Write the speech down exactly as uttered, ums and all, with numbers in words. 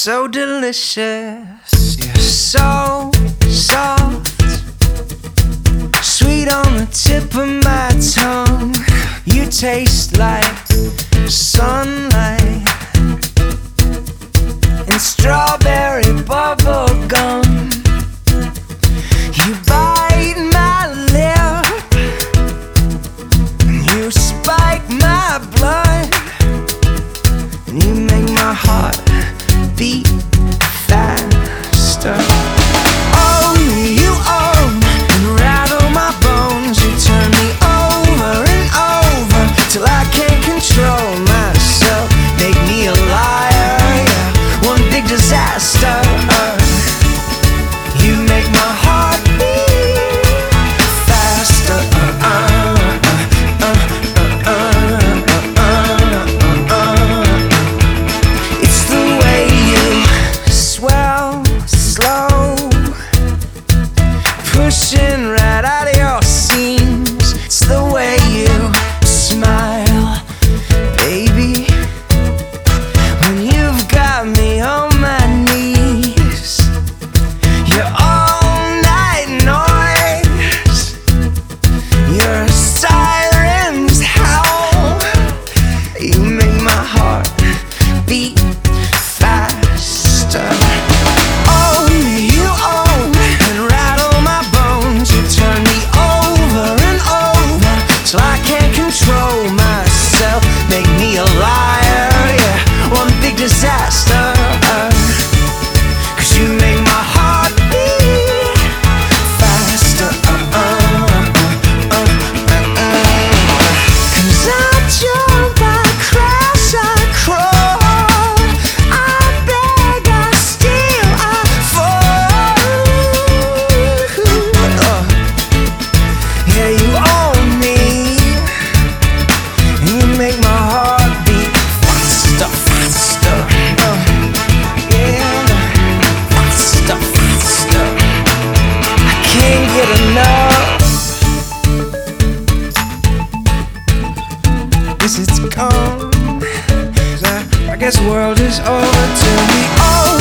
so delicious. You're so soft, sweet on the tip of my tongue. You taste like sunlight and strawberry bubble gum. You bite my lip, you spike my blood, and you make my heart beat faster. Only you own and rattle my bones. You turn me over and over till I can't control myself. Make me a liar, yeah, one big disaster. You make my heart beat faster. uh, uh, uh, uh, uh, uh, uh, uh. It's the way you swell slow, pushing right out of your seams. It's the way you smile, baby, when you've got me on my knees. You're all night noise, you're a siren's howl. You make my heart beat faster. Only you own and rattle my bones. You turn me over and over till I can't control myself. Make me a liar, yeah, one big disaster. Cause you make my heart beat faster. uh, uh, uh, uh, uh. Cause I jump, I crash, I crawl, I beg, I steal, I fall. uh, Yeah, you own me, and you make my heart beat faster, faster. uh, Yeah, faster, faster. I can't get enough. Guess it's gone. 'Cause I, I guess the world is over. Tell me, oh,